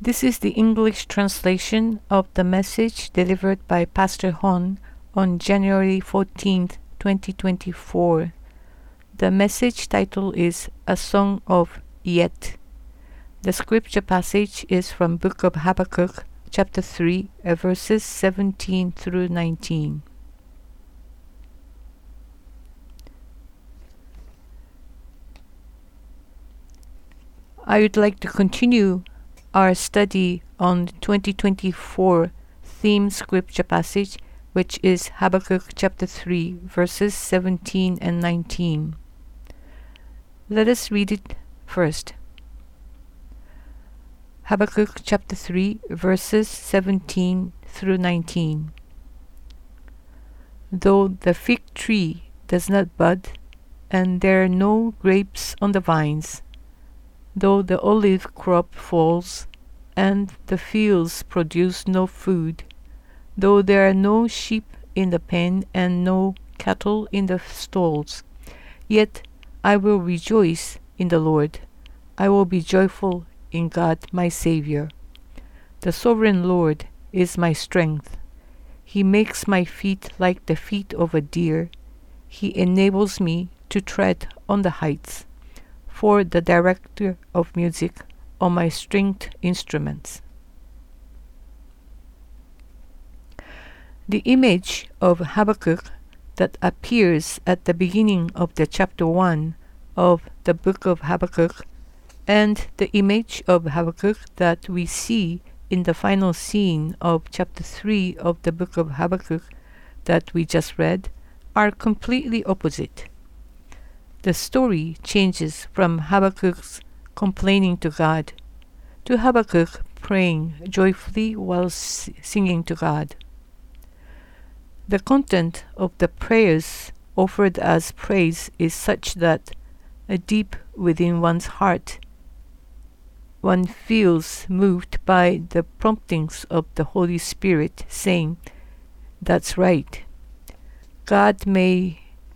This is the English translation of the message delivered by Pastor Hon on January 14th, 2024. The message title is A Song of Yet. The scripture passage is from Book of Habakkuk, chapter 3, verses 17 through 19. I would like to continue our study on 2024 theme scripture passage, which is Habakkuk chapter 3, verses 17 and 19. Let us read it first. Habakkuk chapter 3, verses 17 through 19. Though the fig tree does not bud, and there are no grapes on the vines, though the olive crop falls, and the fields produce no food, though there are no sheep in the pen and no cattle in the stalls, yet I will rejoice in the Lord. I will be joyful in God my Saviour. The sovereign Lord is my strength. He makes my feet like the feet of a deer. He enables me to tread on the heights. For the director of music on my stringed instruments. The image of Habakkuk that appears at the beginning of the chapter 1 of the book of Habakkuk and the image of Habakkuk that we see in the final scene of chapter 3 of the book of Habakkuk that we just read are completely opposite. The story changes from Habakkuk's complaining to God to Habakkuk praying joyfully while singing to God. The content of the prayers offered as praise is such that deep within one's heart one feels moved by the promptings of the Holy Spirit, saying, "That's right. God, may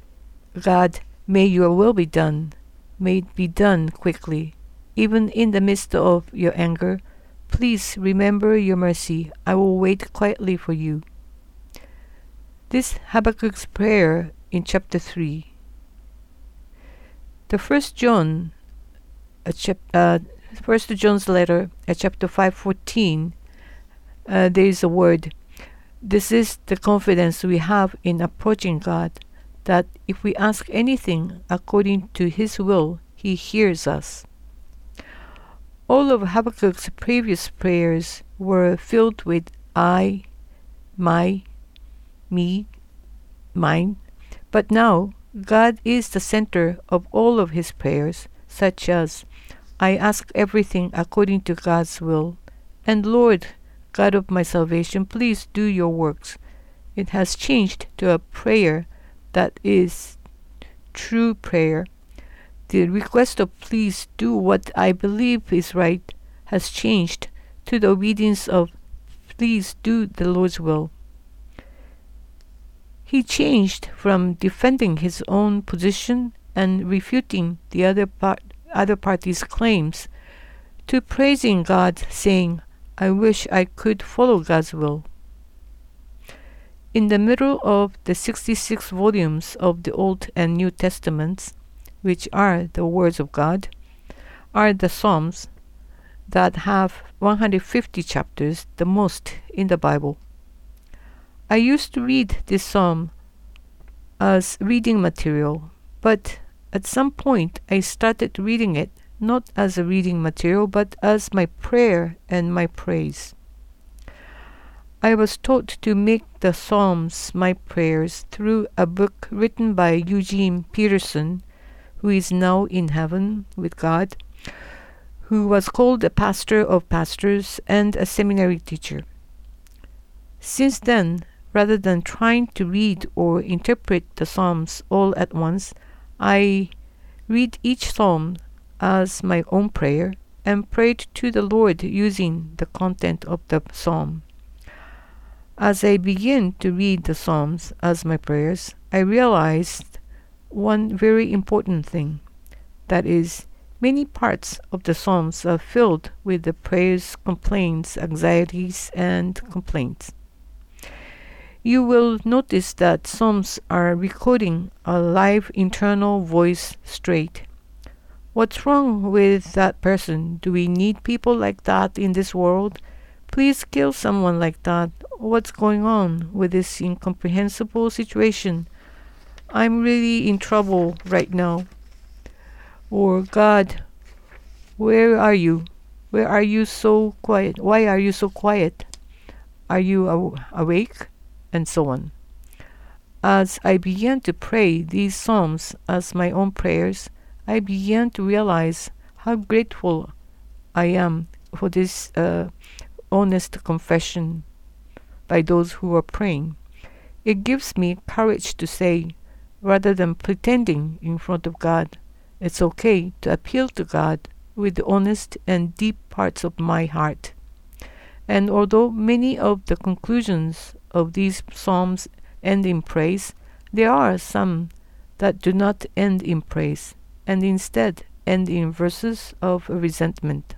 your will be done. May it be done quickly. Even in the midst of your anger, please remember your mercy. I will wait quietly for you." This Habakkuk's prayer in chapter 3. The First John's letter, chapter 5:14, there is a word. This is the confidence we have in approaching God, that if we ask anything according to His will, He hears us. All of Habakkuk's previous prayers were filled with I, my, me, mine, but now God is the center of all of his prayers, such as, I ask everything according to God's will, and Lord, God of my salvation, please do your works. It has changed to a prayer that is true prayer. The request of please do what I believe is right has changed to the obedience of please do the Lord's will. He changed from defending his own position and refuting the other party's claims to praising God, saying, I wish I could follow God's will. In the middle of the 66 volumes of the Old and New Testaments, which are the words of God, are the Psalms that have 150 chapters, the most in the Bible. I used to read this psalm as reading material, but at some point I started reading it not as a reading material, but as my prayer and my praise. I was taught to make the Psalms my prayers through a book written by Eugene Peterson, who is now in heaven with God, who was called a pastor of pastors and a seminary teacher. Since then, rather than trying to read or interpret the Psalms all at once, I read each psalm as my own prayer and prayed to the Lord using the content of the psalm. As I began to read the Psalms as my prayers, I realized one very important thing, that is, Many parts of the Psalms are filled with the prayers, complaints, anxieties, and complaints. You will notice that Psalms are recording a live internal voice straight. What's wrong with that person? Do we need people like that in this world? Please kill someone like that. What's going on with this incomprehensible situation? I'm really in trouble right now. Or, God, where are you? Where are you so quiet? Why are you so quiet? Are you awake? And so on. As I began to pray these psalms as my own prayers, I began to realize how grateful I am for this honest confession by those who are praying. It gives me courage to say, rather than pretending in front of God, it's okay to appeal to God with the honest and deep parts of my heart. And although many of the conclusions of these psalms end in praise, there are some that do not end in praise, and instead end in verses of resentment.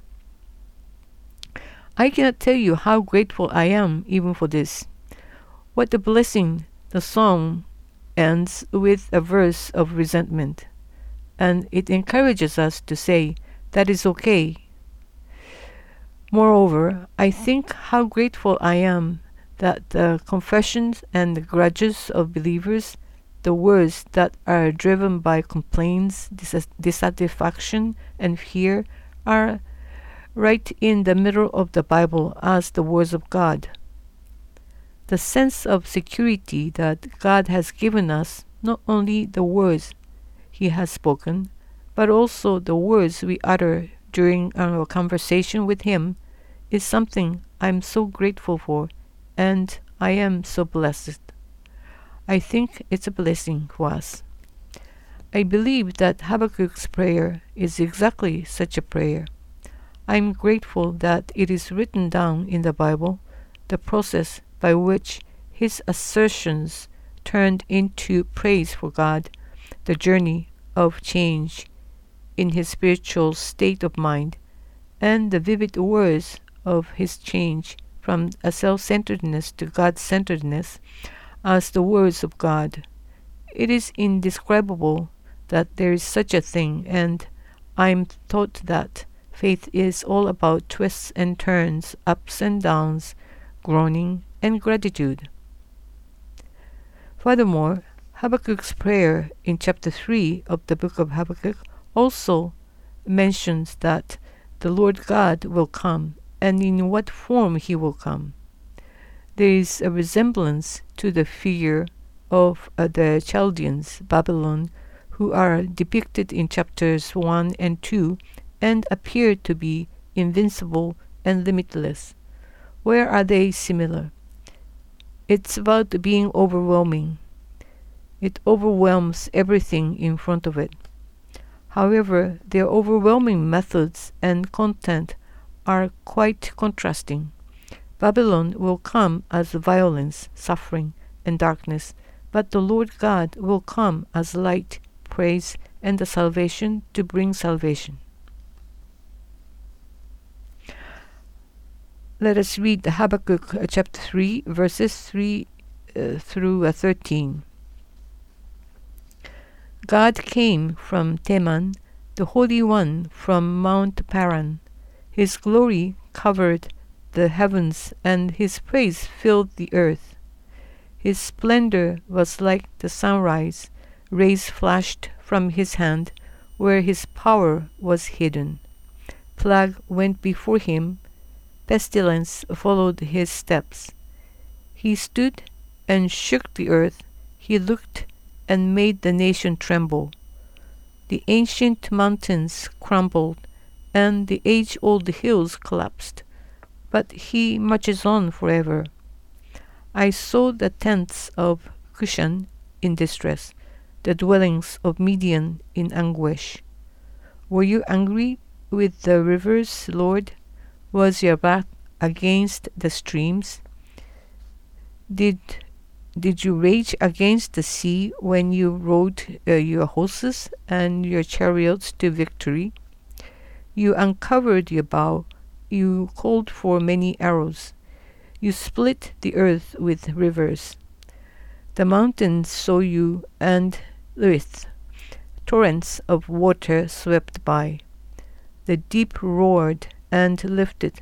I cannot tell you how grateful I am even for this. What a blessing the psalm ends with a verse of resentment, and it encourages us to say, that is okay. Moreover, I think how grateful I am that the confessions and the grudges of believers, the words that are driven by complaints, dissatisfaction, and fear, are right in the middle of the Bible as the words of God. The sense of security that God has given us, not only the words He has spoken, but also the words we utter during our conversation with Him, is something I'm so grateful for, and I am so blessed. I think it's a blessing for us. I believe that Habakkuk's prayer is exactly such a prayer. I'm grateful that it is written down in the Bible, the process by which his assertions turned into praise for God, the journey of change in his spiritual state of mind, and the vivid words of his change from a self-centeredness to God-centeredness as the words of God. It is indescribable that there is such a thing, and I'm taught that faith is all about twists and turns, ups and downs, groaning and gratitude. Furthermore, Habakkuk's prayer in chapter 3 of the book of Habakkuk also mentions that the Lord God will come, and in what form he will come. There is a resemblance to the figure of the Chaldeans, Babylon, who are depicted in chapters 1 and 2 and appear to be invincible and limitless. Where are they similar? It's about being overwhelming. It overwhelms everything in front of it. However, their overwhelming methods and content are quite contrasting. Babylon will come as violence, suffering, and darkness, but the Lord God will come as light, praise, and the salvation to bring salvation. Let us read the Habakkuk chapter 3, verses 3 through 13. God came from Teman, the Holy One from Mount Paran. His glory covered the heavens, and his praise filled the earth. His splendor was like the sunrise. Rays flashed from his hand, where his power was hidden. Plague went before him. Pestilence followed his steps. He stood and shook the earth. He looked and made the nation tremble. The ancient mountains crumbled, and the age-old hills collapsed. But he marches on forever. I saw the tents of Cushan in distress, the dwellings of Midian in anguish. Were you angry with the rivers, Lord? Was your wrath against the streams? Did you rage against the sea when you rode your horses and your chariots to victory? You uncovered your bow. You called for many arrows. You split the earth with rivers. The mountains saw you, and with torrents of water swept by. The deep roared and lifted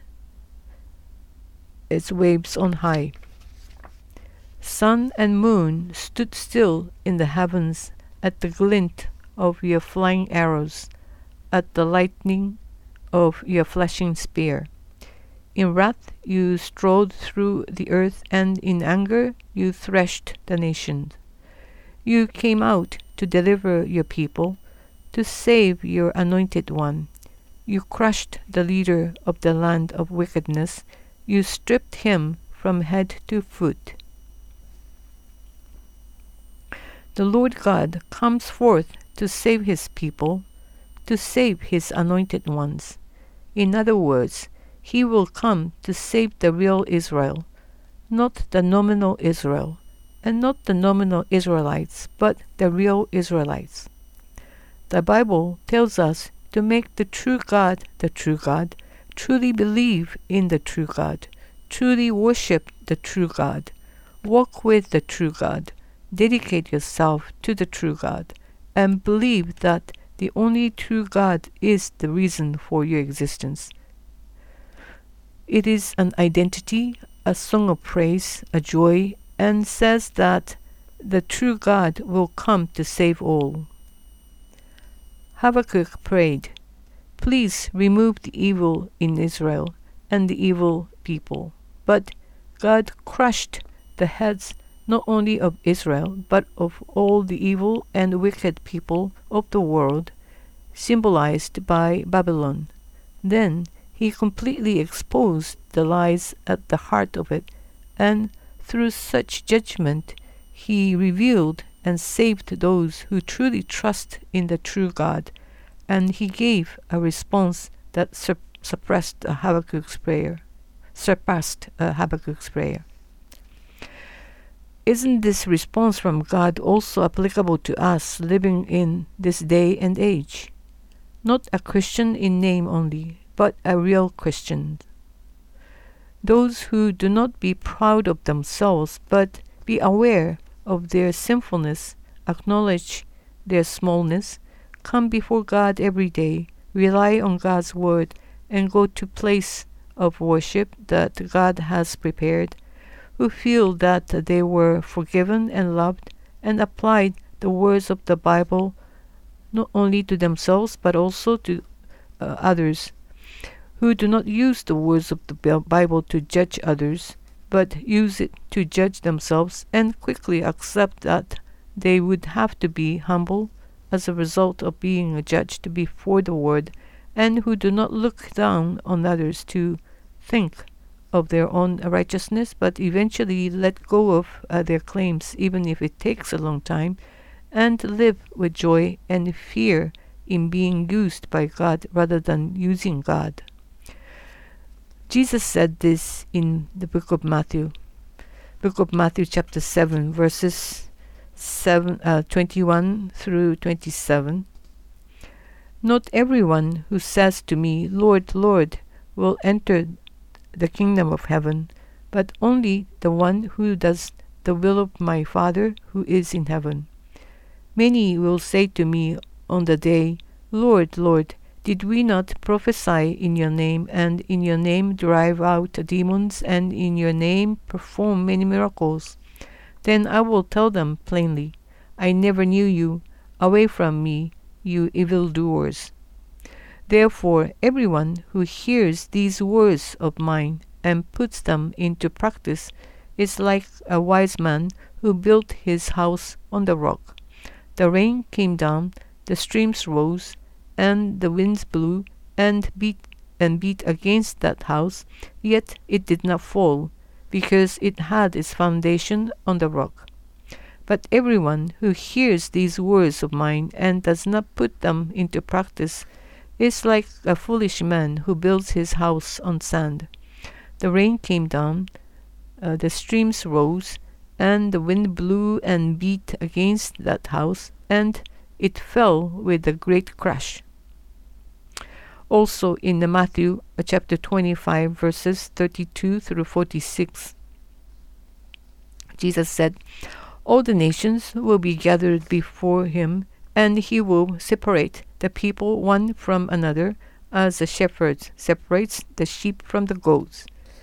its waves on high. Sun and moon stood still in the heavens at the glint of your flying arrows, at the lightning of your flashing spear. In wrath you strode through the earth, and in anger you threshed the nations. You came out to deliver your people, to save your anointed one. You crushed the leader of the land of wickedness. You stripped him from head to foot. The Lord God comes forth to save his people, to save his anointed ones. In other words, he will come to save the real Israel, not the nominal Israel, and not the nominal Israelites, but the real Israelites. The Bible tells us to make the true God, truly believe in the true God, truly worship the true God, walk with the true God, dedicate yourself to the true God, and believe that the only true God is the reason for your existence. It is an identity, a song of praise, a joy, and says that the true God will come to save all. Habakkuk prayed, "Please remove the evil in Israel and the evil people." But God crushed the heads not only of Israel, but of all the evil and wicked people of the world, symbolized by Babylon. Then he completely exposed the lies at the heart of it, and through such judgment he revealed and saved those who truly trust in the true God, and he gave a response that surpassed Habakkuk's prayer. Isn't this response from God also applicable to us living in this day and age? Not a Christian in name only, but a real Christian. Those who do not be proud of themselves, but be aware of their sinfulness, acknowledge their smallness, come before God every day, rely on God's word, and go to place of worship that God has prepared, who feel that they were forgiven and loved, and applied the words of the Bible not only to themselves but also to others, who do not use the words of the Bible to judge others, but use it to judge themselves, and quickly accept that they would have to be humble as a result of being judged before the word, and who do not look down on others to think of their own righteousness, but eventually let go of their claims, even if it takes a long time, and live with joy and fear in being used by God rather than using God. Jesus said this in the book of Matthew chapter 7, verses 21 through 27. Not everyone who says to me, "Lord, Lord," will enter the kingdom of heaven, but only the one who does the will of my Father who is in heaven. Many will say to me on the day, "Lord, Lord, did we not prophesy in your name, and in your name drive out demons, and in your name perform many miracles?" Then I will tell them plainly, "I never knew you. Away from me, you evildoers." Therefore, everyone who hears these words of mine and puts them into practice is like a wise man who built his house on the rock. The rain came down, the streams rose, and the winds blew and beat against that house, yet it did not fall, because it had its foundation on the rock. But everyone who hears these words of mine and does not put them into practice is like a foolish man who builds his house on sand. The rain came down, the streams rose, and the wind blew and beat against that house, and it fell with a great crash. Also in the Matthew chapter 25 verses 32 through 46, Jesus said, "All the nations will be gathered before him, and he will separate the people one from another, as a shepherd separates the sheep from the goats.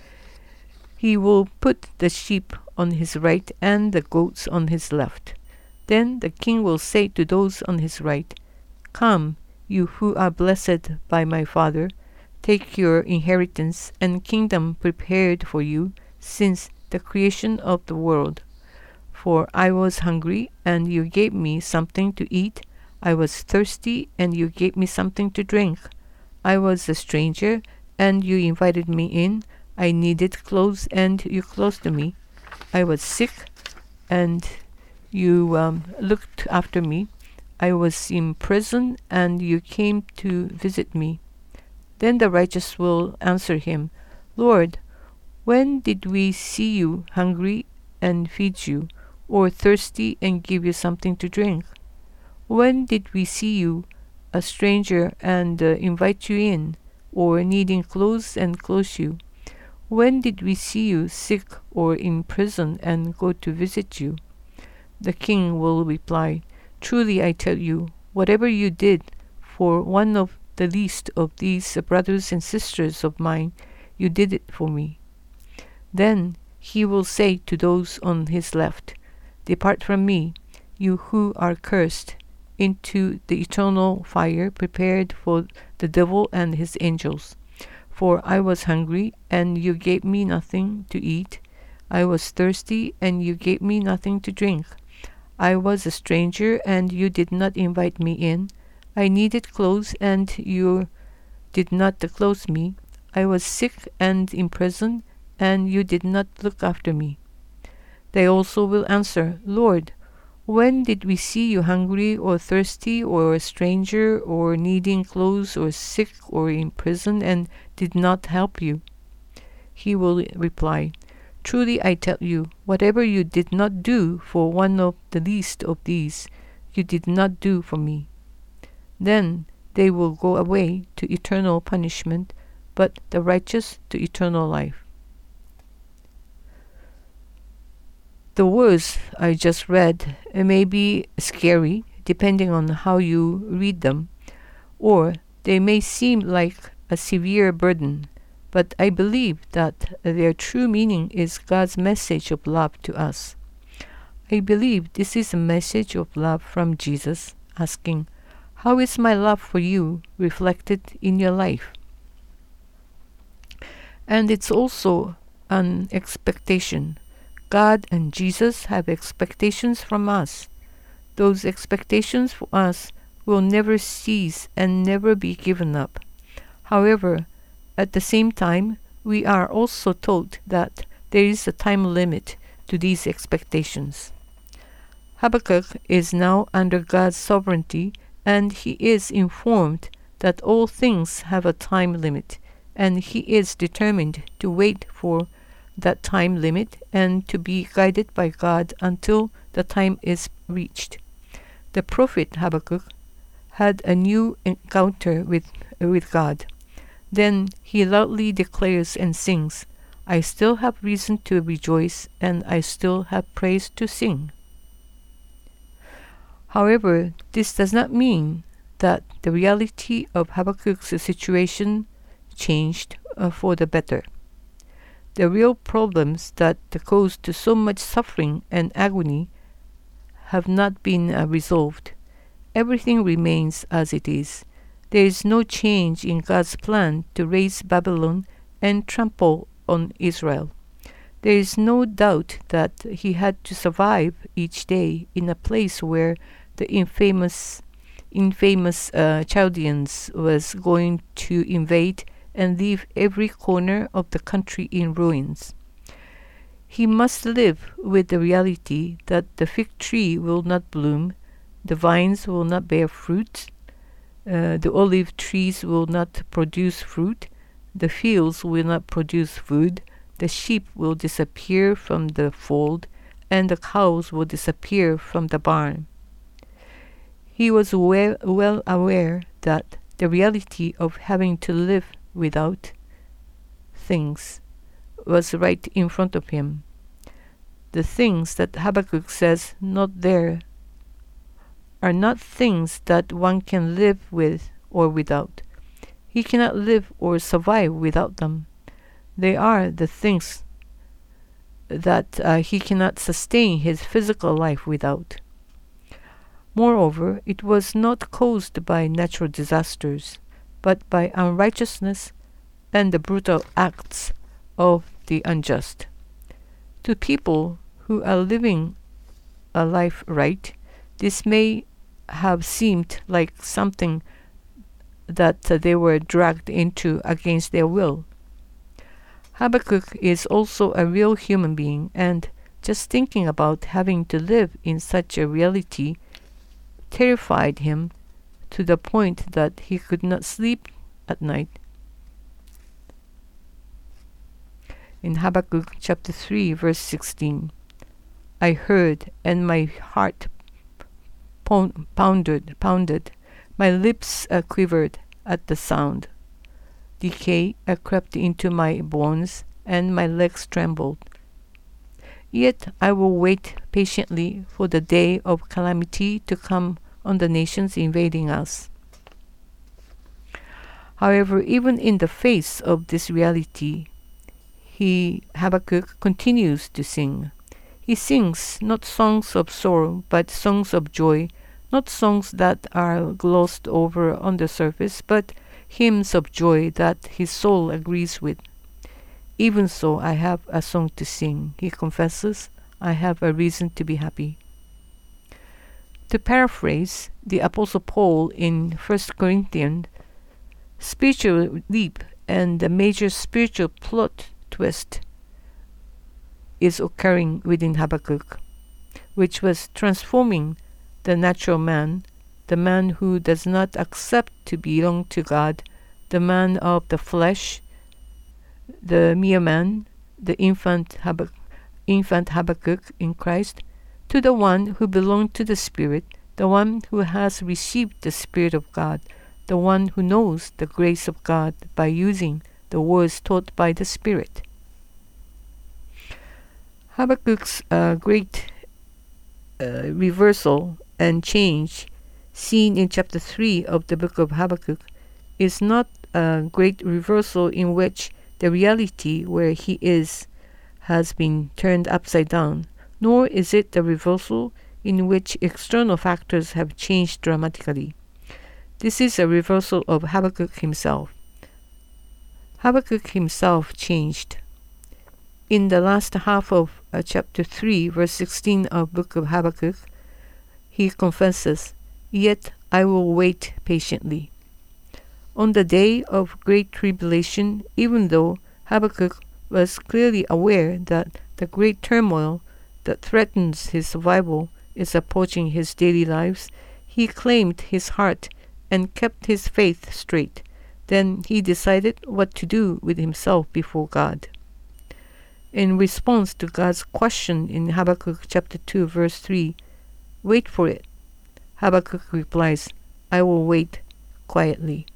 He will put the sheep on his right and the goats on his left. Then the king will say to those on his right, 'Come, you who are blessed by my Father, take your inheritance and kingdom prepared for you since the creation of the world. For I was hungry, and you gave me something to eat. I was thirsty, and you gave me something to drink. I was a stranger, and you invited me in. I needed clothes, and you clothed me. I was sick, and you looked after me. I was in prison, and you came to visit me.' Then the righteous will answer him, 'Lord, when did we see you hungry and feed you, or thirsty and give you something to drink? When did we see you a stranger and invite you in, or needing clothes and clothe you? When did we see you sick or in prison and go to visit you?' The king will reply, 'Truly I tell you, whatever you did for one of the least of these brothers and sisters of mine, you did it for me.' Then he will say to those on his left, 'Depart from me, you who are cursed, into the eternal fire prepared for the devil and his angels. For I was hungry, and you gave me nothing to eat. I was thirsty, and you gave me nothing to drink. I was a stranger, and you did not invite me in. I needed clothes, and you did not clothe me. I was sick and in prison, and you did not look after me.' They also will answer, 'Lord, when did we see you hungry or thirsty or a stranger or needing clothes or sick or in prison and did not help you?' He will reply, 'Truly I tell you, whatever you did not do for one of the least of these, you did not do for me.' Then they will go away to eternal punishment, but the righteous to eternal life." The words I just read may be scary depending on how you read them, or they may seem like a severe burden, but I believe that their true meaning is God's message of love to us. I believe this is a message of love from Jesus, asking, "How is my love for you reflected in your life?" And it's also an expectation. God and Jesus have expectations from us. Those expectations for us will never cease and never be given up. However, at the same time, we are also told that there is a time limit to these expectations. Habakkuk is now under God's sovereignty, and he is informed that all things have a time limit, and he is determined to wait for that time limit and to be guided by God until the time is reached. The prophet Habakkuk had a new encounter with God. Then he loudly declares and sings, "I still have reason to rejoice, and I still have praise to sing." However, this does not mean that the reality of Habakkuk's situation changed for the better. The real problems that caused to so much suffering and agony have not been resolved. Everything remains as it is. There is no change in God's plan to raise Babylon and trample on Israel. There is no doubt that he had to survive each day in a place where the infamous Chaldeans was going to invade and leave every corner of the country in ruins. He must live with the reality that the fig tree will not bloom, the vines will not bear fruit, the olive trees will not produce fruit, the fields will not produce food, the sheep will disappear from the fold, and the cows will disappear from the barn. He was well aware that the reality of having to live without things was right in front of him. The things that Habakkuk says not there are not things that one can live with or without. He cannot live or survive without them. They are the things that he cannot sustain his physical life without. Moreover, it was not caused by natural disasters, but by unrighteousness and the brutal acts of the unjust. To people who are living a life right, this may have seemed like something that they were dragged into against their will. Habakkuk is also a real human being, and just thinking about having to live in such a reality terrified him to the point that he could not sleep at night. In Habakkuk chapter 3, verse 16, I heard, and my heart pounded, my lips quivered at the sound. Decay crept into my bones, and my legs trembled. Yet I will wait patiently for the day of calamity to come on the nations invading us. However, even in the face of this reality, Habakkuk continues to sing. He sings not songs of sorrow, but songs of joy, not songs that are glossed over on the surface, but hymns of joy that his soul agrees with. Even so, I have a song to sing, he confesses. I have a reason to be happy. To paraphrase the Apostle Paul in 1 Corinthians, spiritual leap and the major spiritual plot twist is occurring within Habakkuk, which was transforming the natural man, the man who does not accept to belong to God, the man of the flesh, the mere man, the infant Habakkuk in Christ, to the one who belonged to the Spirit, the one who has received the Spirit of God, the one who knows the grace of God by using the words taught by the Spirit. Habakkuk's great reversal and change seen in chapter 3 of the book of Habakkuk is not a great reversal in which the reality where he is has been turned upside down, nor is it the reversal in which external factors have changed dramatically. This is a reversal of Habakkuk himself. Habakkuk himself changed. In the last half of chapter 3, verse 16 of book of Habakkuk, he confesses, "Yet I will wait patiently." On the day of great tribulation, even though Habakkuk was clearly aware that the great turmoil that threatens his survival is approaching his daily lives, he claimed his heart and kept his faith straight. Then he decided what to do with himself before God. In response to God's question in Habakkuk chapter 2, verse 3, "Wait for it," Habakkuk replies, "I will wait quietly."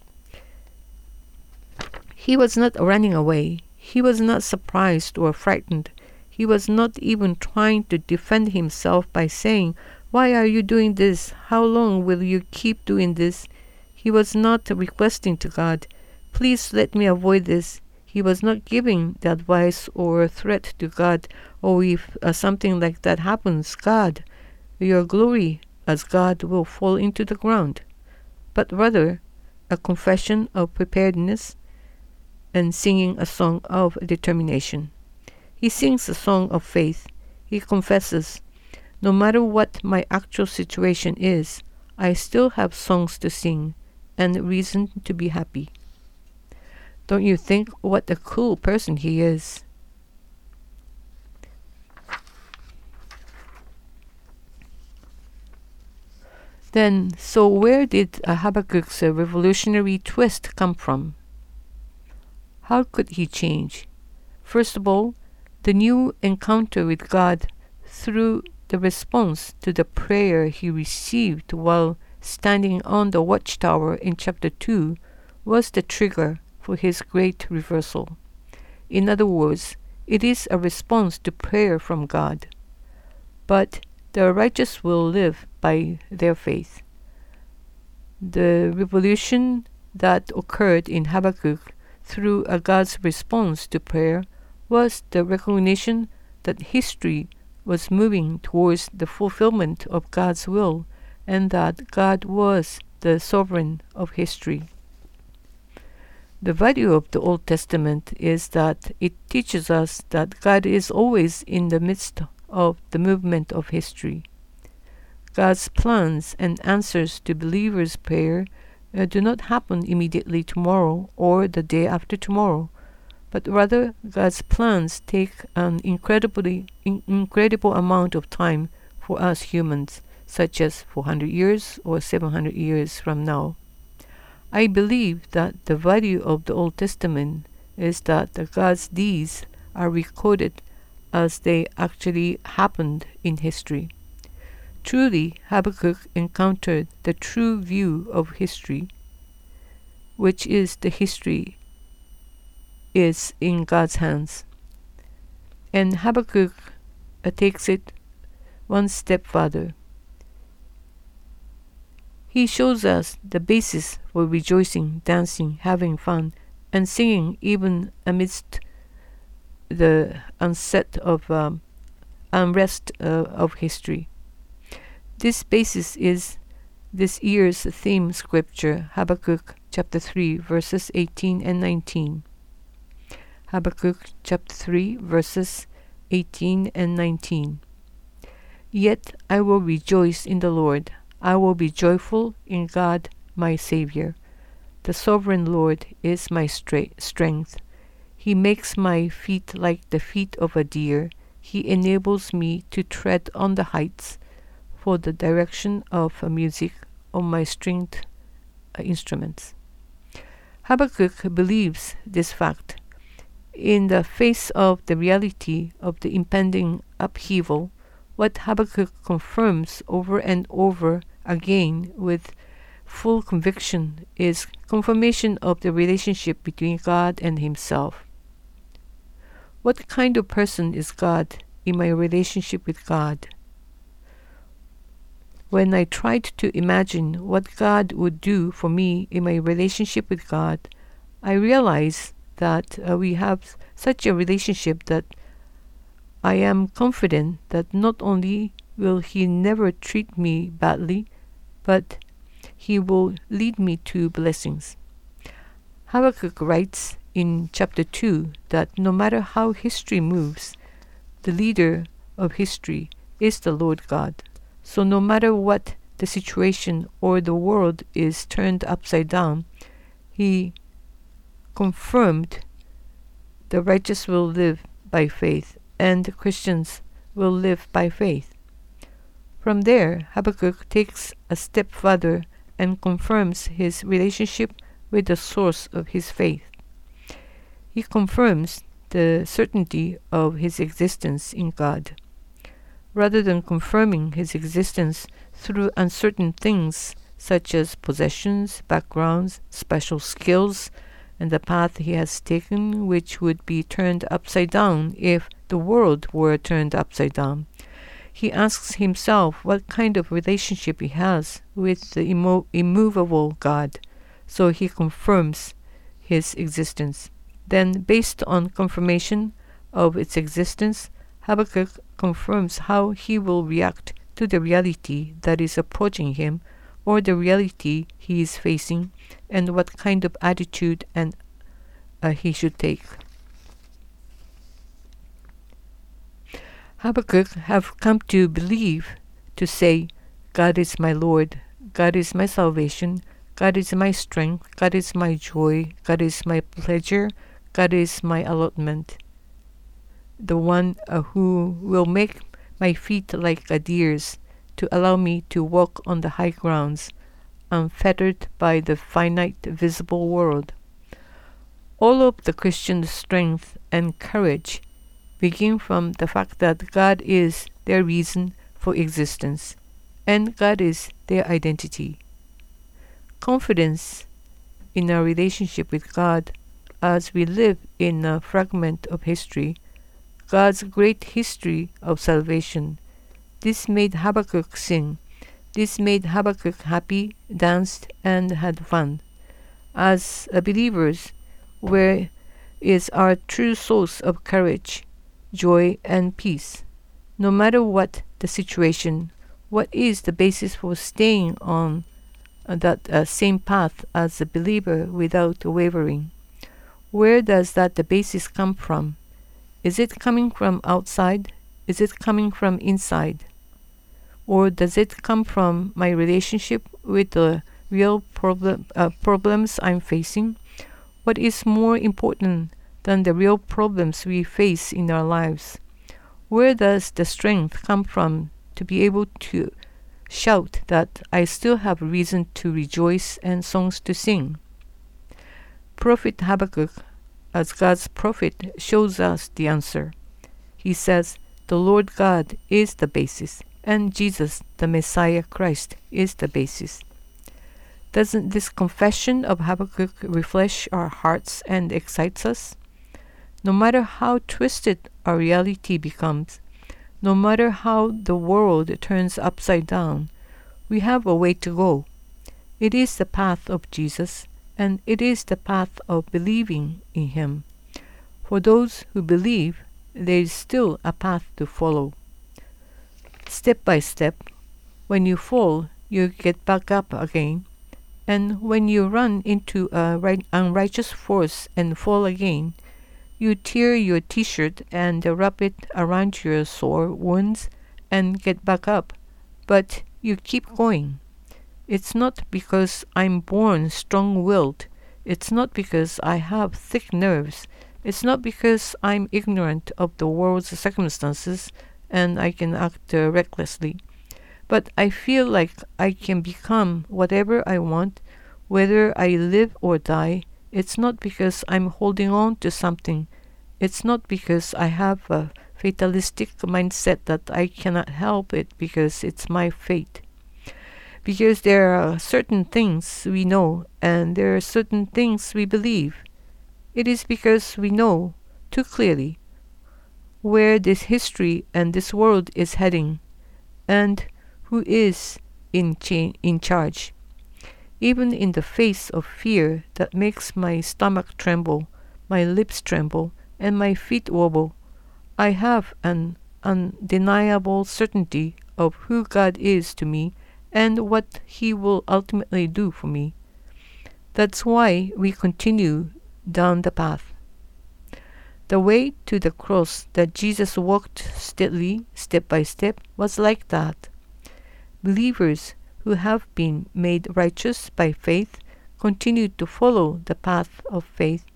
He was not running away. He was not surprised or frightened. He was not even trying to defend himself by saying, "Why are you doing this? How long will you keep doing this?" He was not requesting to God, "Please let me avoid this." He was not giving the advice or threat to God, "Oh, if something like that happens, God, your glory as God will fall into the ground," but rather a confession of preparedness and singing a song of determination. He sings a song of faith. He confesses, "No matter what my actual situation is, I still have songs to sing and reason to be happy." Don't you think what a cool person he is? Then, so where did Habakkuk's revolutionary twist come from? How could he change? First of all, the new encounter with God through the response to the prayer he received while standing on the watchtower in chapter 2 was the trigger for his great reversal. In other words, it is a response to prayer from God. But the righteous will live by their faith. The revolution that occurred in Habakkuk through a God's response to prayer was the recognition that history was moving towards the fulfillment of God's will and that God was the sovereign of history. The value of the Old Testament is that it teaches us that God is always in the midst of the movement of history. God's plans and answers to believers' prayer do not happen immediately tomorrow or the day after tomorrow, but rather God's plans take an incredible amount of time for us humans, such as 400 years or 700 years from now. I believe that the value of the Old Testament is that God's deeds are recorded as they actually happened in history. Truly, Habakkuk encountered the true view of history, which is the history is in God's hands. And Habakkuk takes it one step further. He shows us the basis for rejoicing, dancing, having fun, and singing even amidst the unrest of history. This basis is this year's theme scripture, Habakkuk chapter 3, verses 18 and 19. Habakkuk chapter 3, verses 18 and 19. Yet I will rejoice in the Lord. I will be joyful in God my Savior. The sovereign Lord is my strength. He makes my feet like the feet of a deer. He enables me to tread on the heights for the direction of music on my stringed instruments. Habakkuk believes this fact. In the face of the reality of the impending upheaval, what Habakkuk confirms over and over again with full conviction is confirmation of the relationship between God and himself. What kind of person is God in my relationship with God? When I tried to imagine what God would do for me in my relationship with God, I realized that we have such a relationship that I am confident that not only will He never treat me badly, but He will lead me to blessings. Habakkuk writes in chapter 2 that no matter how history moves, the leader of history is the Lord God. So no matter what the situation or the world is turned upside down, he confirmed the righteous will live by faith and the Christians will live by faith. From there, Habakkuk takes a step further and confirms his relationship with the source of his faith. He confirms the certainty of his existence in God. Rather than confirming his existence through uncertain things such as possessions, backgrounds, special skills, and the path he has taken, which would be turned upside down if the world were turned upside down, he asks himself what kind of relationship he has with the immovable God, so he confirms his existence. Then, based on confirmation of its existence, Habakkuk confirms how he will react to the reality that is approaching him or the reality he is facing and what kind of attitude he should take. Habakkuk have come to believe, to say, God is my Lord, God is my salvation, God is my strength, God is my joy, God is my pleasure, God is my allotment. The one who will make my feet like a deer's, to allow me to walk on the high grounds, unfettered by the finite visible world. All of the Christian strength and courage begin from the fact that God is their reason for existence, and God is their identity. confidence in our relationship with God as we live in a fragment of history, God's great history of salvation. This made Habakkuk sing. This made Habakkuk happy, danced, and had fun. As believers, where is our true source of courage, joy, and peace? No matter what the situation, what is the basis for staying on that same path as a believer without wavering? Where does that the basis come from? Is it coming from outside? Is it coming from inside? Or does it come from my relationship with the real problems I'm facing? What is more important than the real problems we face in our lives? Where does the strength come from to be able to shout that I still have reason to rejoice and songs to sing? Prophet Habakkuk, as God's prophet, shows us the answer. He says, the Lord God is the basis, and Jesus, the Messiah Christ, is the basis. Doesn't this confession of Habakkuk refresh our hearts and excites us? No matter how twisted our reality becomes, no matter how the world turns upside down, we have a way to go. It is the path of Jesus, and it is the path of believing in Him. For those who believe, there is still a path to follow. Step by step, when you fall, you get back up again, and when you run into a unrighteous force and fall again, you tear your t-shirt and wrap it around your sore wounds and get back up, but you keep going. It's not because I'm born strong-willed. It's not because I have thick nerves. It's not because I'm ignorant of the world's circumstances and I can act recklessly. But I feel like I can become whatever I want, whether I live or die. It's not because I'm holding on to something. It's not because I have a fatalistic mindset that I cannot help it because it's my fate. Because there are certain things we know and there are certain things we believe. It is because we know too clearly where this history and this world is heading and who is in charge. Even in the face of fear that makes my stomach tremble, my lips tremble, and my feet wobble, I have an undeniable certainty of who God is to me and what He will ultimately do for me. That's why we continue down the path. The way to the cross that Jesus walked steadily, step by step, was like that. Believers who have been made righteous by faith continue to follow the path of faith.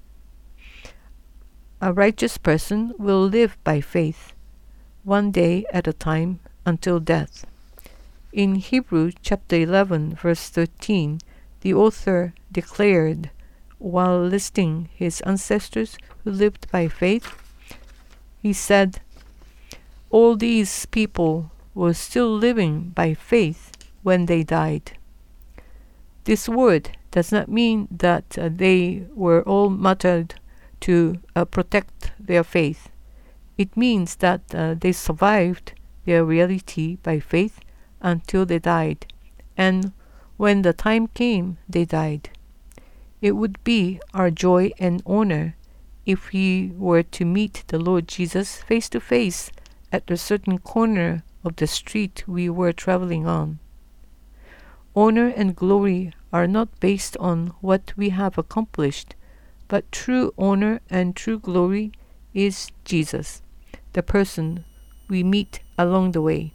A righteous person will live by faith, one day at a time until death. In Hebrews chapter 11, verse 13, the author declared, while listing his ancestors who lived by faith, he said, all these people were still living by faith when they died. This word does not mean that they were all martyred to protect their faith. It means that they survived their reality by faith until they died, and when the time came, they died. It would be our joy and honor if we were to meet the Lord Jesus face to face at a certain corner of the street we were traveling on. Honor and glory are not based on what we have accomplished, but true honor and true glory is Jesus, the person we meet along the way.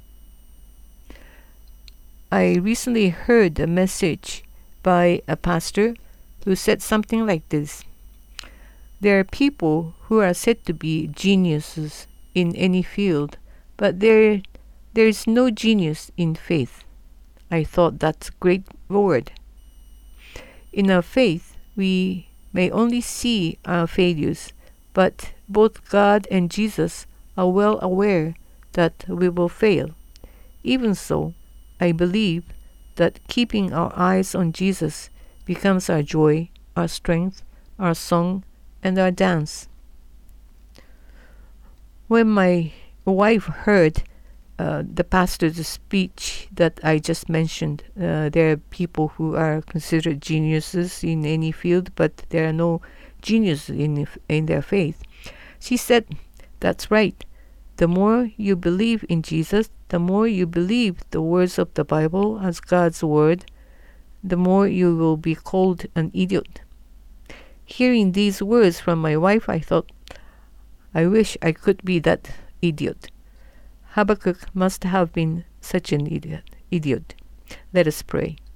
I recently heard a message by a pastor who said something like this. There are people who are said to be geniuses in any field, but there is no genius in faith. I thought that's a great word. In our faith, we may only see our failures, but both God and Jesus are well aware that we will fail. Even so, I believe that keeping our eyes on Jesus becomes our joy, our strength, our song, and our dance. When my wife heard the pastor's speech that I just mentioned, there are people who are considered geniuses in any field, but there are no geniuses in their faith. She said, "That's right. The more you believe in Jesus, the more you believe the words of the Bible as God's word, the more you will be called an idiot." Hearing these words from my wife, I thought, I wish I could be that idiot. Habakkuk must have been such an idiot. Let us pray.